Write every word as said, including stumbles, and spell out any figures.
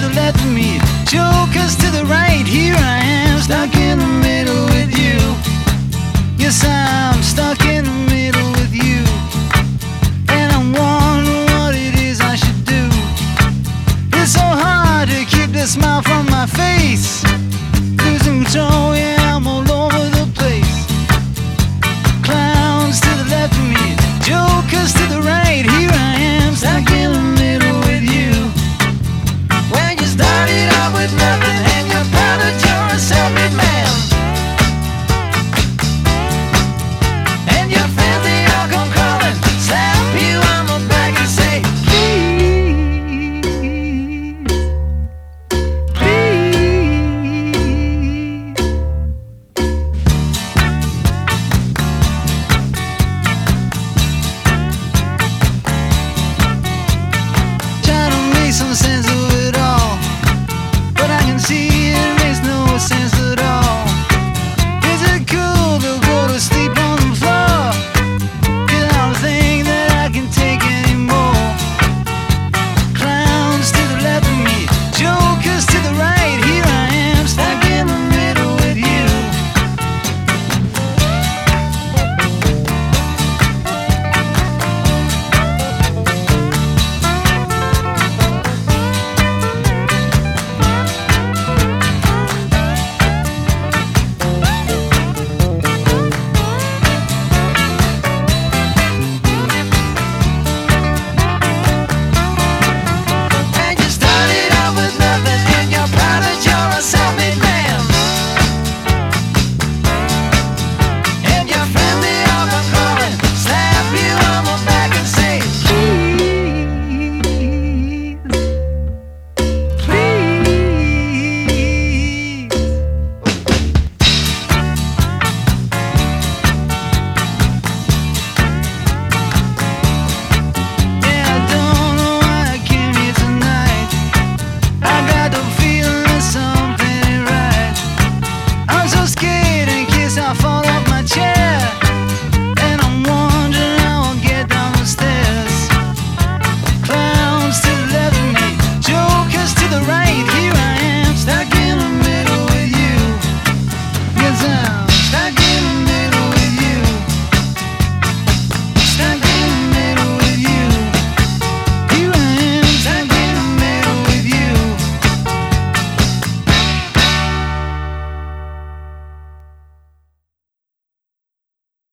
left of me, jokers to the right. Here I am, stuck in the middle with you. Yes, I'm stuck in the middle with you, and I'm wondering what it is I should do. It's so hard to keep the smile from my face, losing control